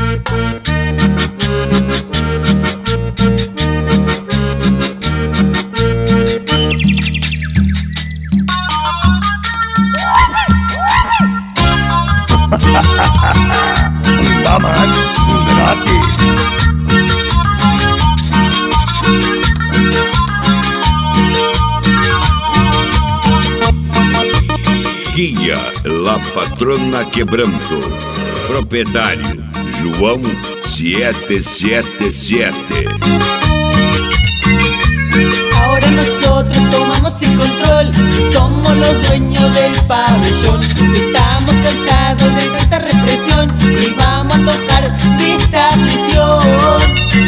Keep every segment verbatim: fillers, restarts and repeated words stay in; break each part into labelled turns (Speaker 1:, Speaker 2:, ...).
Speaker 1: Damas gratis.
Speaker 2: Guia La Patrona Quebranto. Proprietário João siete siete siete.
Speaker 3: Ahora nosotros tomamos el control, somos los dueños del pabellón. Estamos cansados de tanta represión y vamos a tocar de esta prisión.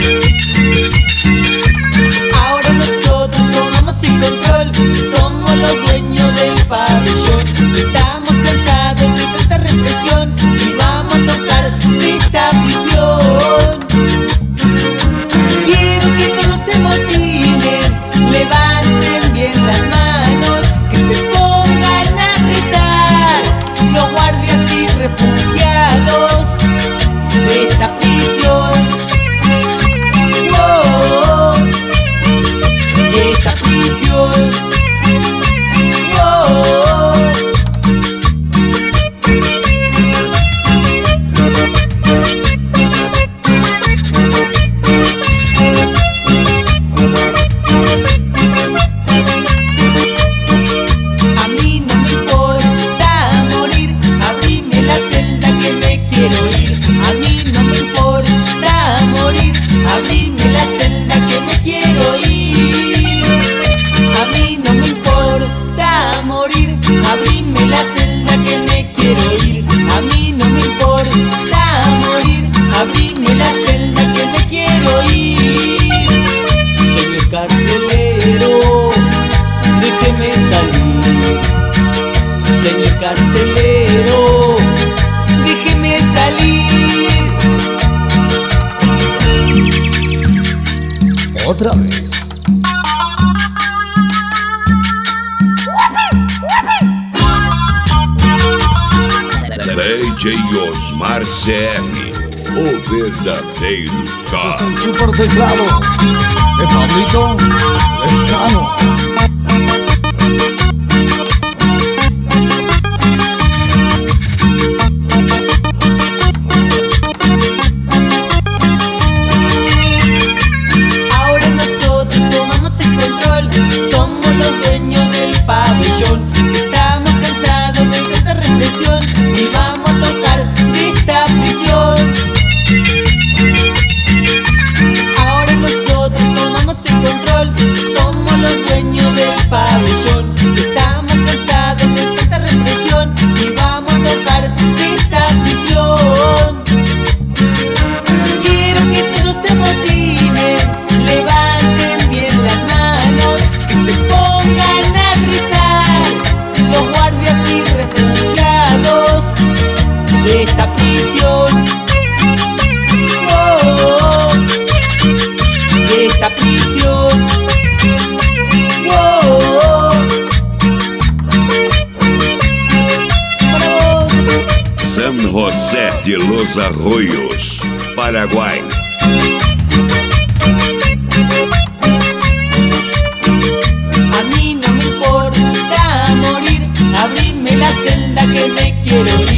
Speaker 3: Ahora nosotros tomamos el control, somos los dueños del pabellón. Estamos cansados de tanta represión y vamos a tocar de esta prisión. Quiero que todos se motiven, levanten bien las manos, que se pongan a rezar los guardias y refugiados de esta prisión. Oh, de esta prisión. Oh, a mí no me importa morir, abrime la celda que me quiero ir. A mí no me importa morir, abrime la celda que me quiero ir. A mí no me importa morir, abrime la celda que me quiero ir. A mí no me importa morir, abrime la celda que me quiero ir. Señor carcelero, déjeme salir. Señor carcelero, déjeme salir.
Speaker 1: Otra vez.
Speaker 2: D J Osmar C R, o verdadeiro
Speaker 1: Es
Speaker 2: cara.
Speaker 1: el super teclado de Pablito Lescano.
Speaker 3: Ahora nosotros tomamos el control, somos los dueños del pabellón. Estamos cansados de tanta represión y vamos a tocar de esta prisión. Ahora nosotros tomamos el control, somos los dueños del pabellón. Estamos cansados de tanta represión y vamos a tocar de esta prisión. Quiero que todos se motiven, levanten bien las manos, que se pongan a rezar los guardias y refugiados de esta prisión. Oh, de esta prisión. Oh, para vos.
Speaker 2: San José de los Arroyos, Paraguai.
Speaker 3: A mí no me importa morir, abrime la celda que me quiero ir.